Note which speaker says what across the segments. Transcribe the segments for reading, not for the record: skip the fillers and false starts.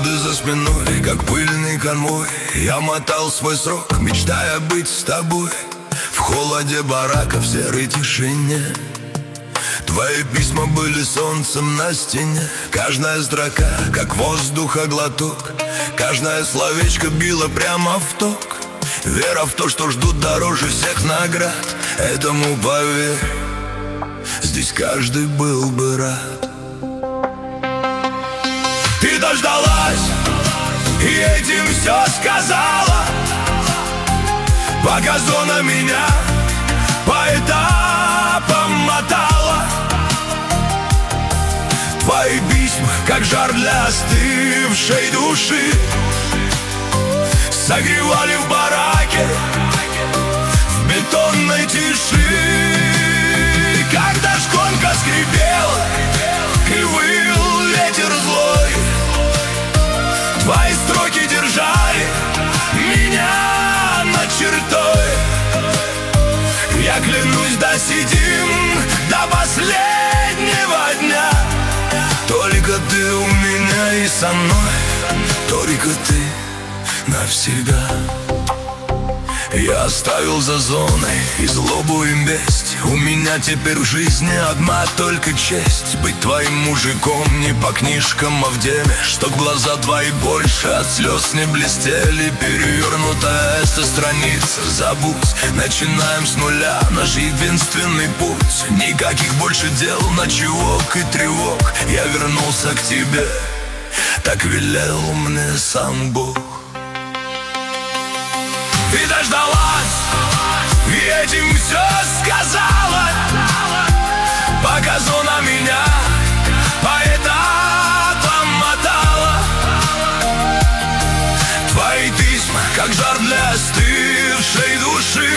Speaker 1: Годы за спиной, как пыльный конвой, я мотал свой срок, мечтая быть с тобой. В холоде барака, в серой тишине твои письма были солнцем на стене. Каждая строка, как воздуха глоток, каждое словечко било прямо в ток. Вера в то, что ждут дороже всех наград. Этому поверь, здесь каждый был бы рад. Ты дождалась и этим все сказала, пока зона меня по этапам мотала. Твои письма, как жар для остывшей души, согревали в бараке, в бетонной тиши. Когда шконка скрипела и выл ветер злой, твои строки держали меня над чертой. Я клянусь, досидим до последнего дня. Только ты у меня и со мной, только ты навсегда. Я оставил за зоной и злобу и месть. У меня теперь в жизни одна только честь: быть твоим мужиком не по книжкам, а в деле, чтоб глаза твои больше от слез не блестели. Перевернутая эта страница, забудь, начинаем с нуля наш единственный путь. Никаких больше дел, ночевок и тревог. Я вернулся к тебе, так велел мне сам Бог. Ты дождалась и этим все сказала, пока зона меня по этапам мотала. Твои письма, как жар для остывшей души,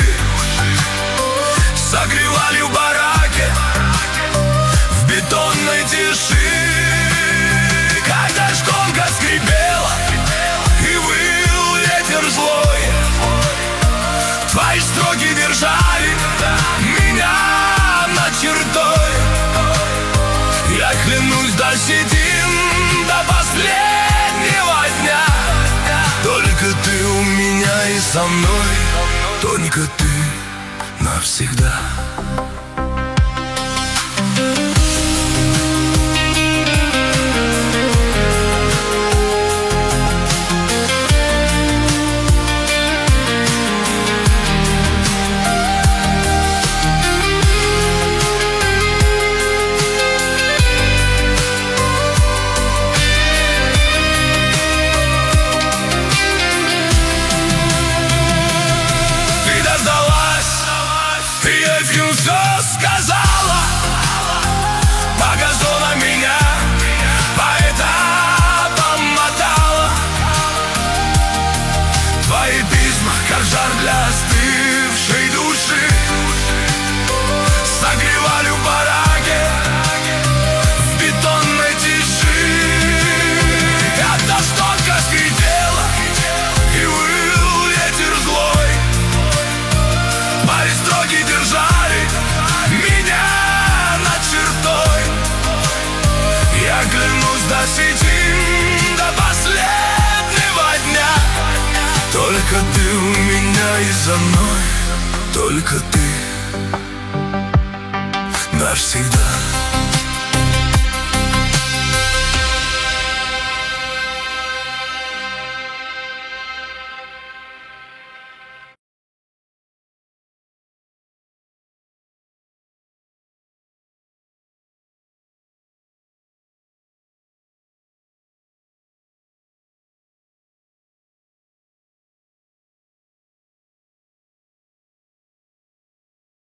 Speaker 1: согревали в бараке, в бетонной тиши. Когда шконка скрипела и выл ветер злой, твои строки держали меня над чертой. Я клянусь, досидим до последнего дня. Только ты у меня и со мной, только ты навсегда. Все сказала, пока зона меня по этапам мотала. Твои письма, как жар для остывшей души, согревали в бараке, в бетонной тиши. Когда шконка скрипела и выл ветер злой, твои строки держали меня над чертой. Я клянусь, досидим до последнего дня. Только ты у меня и за мной, только ты навсегда.